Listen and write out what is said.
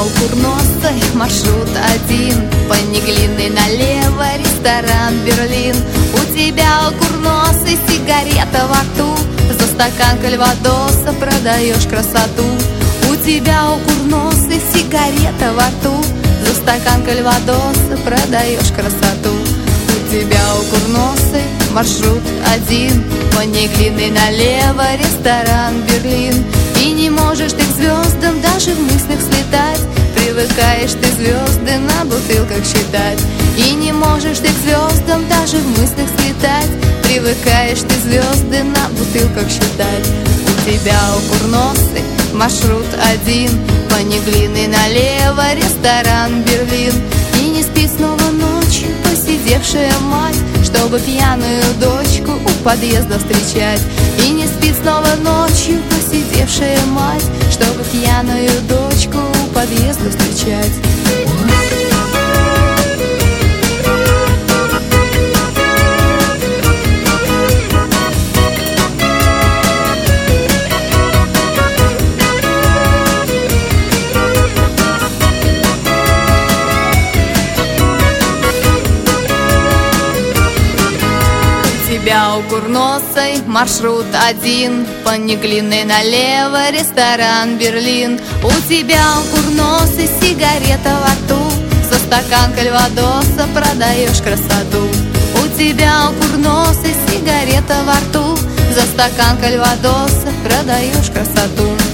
у курносой маршрут один, по Неглинной налево ресторан «Берлин». У тебя, у курносой, сигарета во рту, за стакан кальвадоса продаешь красоту. У тебя, у курносой, сигарета во рту, за стакан кальвадоса продаешь красоту. У тебя, у курносой, маршрут один, по Неглинной налево ресторан «Берлин». И не можешь ты к звездам даже в мыслях слетать, привыкаешь ты звезды на бутылках считать. И не можешь ты к звездам даже в мыслях слетать, привыкаешь ты звезды на бутылках считать. У тебя, у курносой, маршрут один, по Неглинной налево ресторан «Берлин». И не спит снова ночью посидевшая мать, чтобы пьяную дочку у подъезда встречать. И не спит снова ночью посидевшая мать, чтобы пьяную дочку у подъезда встречать. У тебя, у курносой, маршрут один, по Неглинной налево ресторан «Берлин». У тебя, у курносой, сигарета во рту, за стакан кальвадоса продаешь красоту. У тебя, у курносой, сигарета во рту, за стакан кальвадоса продаешь красоту.